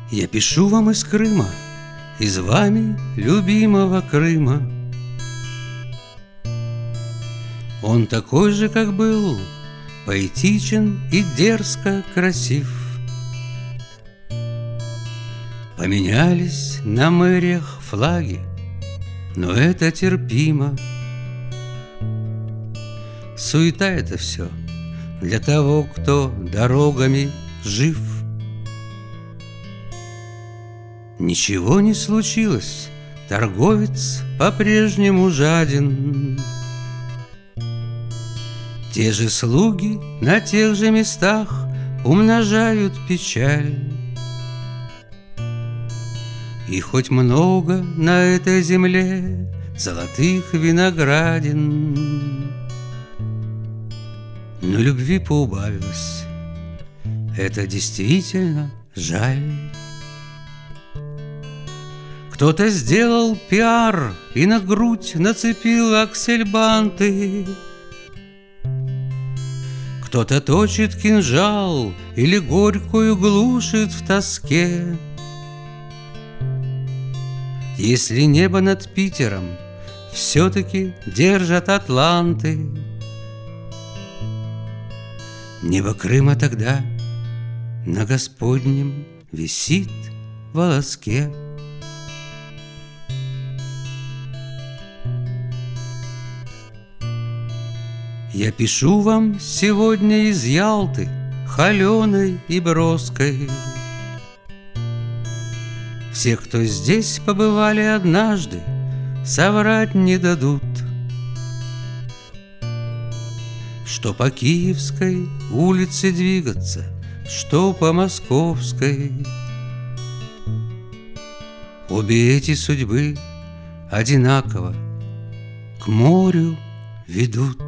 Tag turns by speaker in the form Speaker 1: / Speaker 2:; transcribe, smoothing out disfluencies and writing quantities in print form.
Speaker 1: Я пишу вам из Крыма, из вами любимого Крыма. Он такой же, как был, поэтичен и дерзко красив. Поменялись на мэриях флаги, но это терпимо. Суета это все для того, кто дорогами жив. Ничего не случилось, торговец по-прежнему жаден. Те же слуги на тех же местах умножают печаль. И хоть много на этой земле золотых виноградин, но любви поубавилось. Это действительно жаль. Кто-то сделал пиар и на грудь нацепил аксельбанты. Кто-то точит кинжал или горькую глушит в тоске. Если небо над Питером все-таки держат атланты, небо Крыма тогда на Господнем висит волоске. Я пишу вам сегодня из Ялты, холеной и броской. Все, кто здесь побывали однажды, соврать не дадут, что по Киевской улице двигаться, что по Московской. Обе эти судьбы одинаково к морю ведут.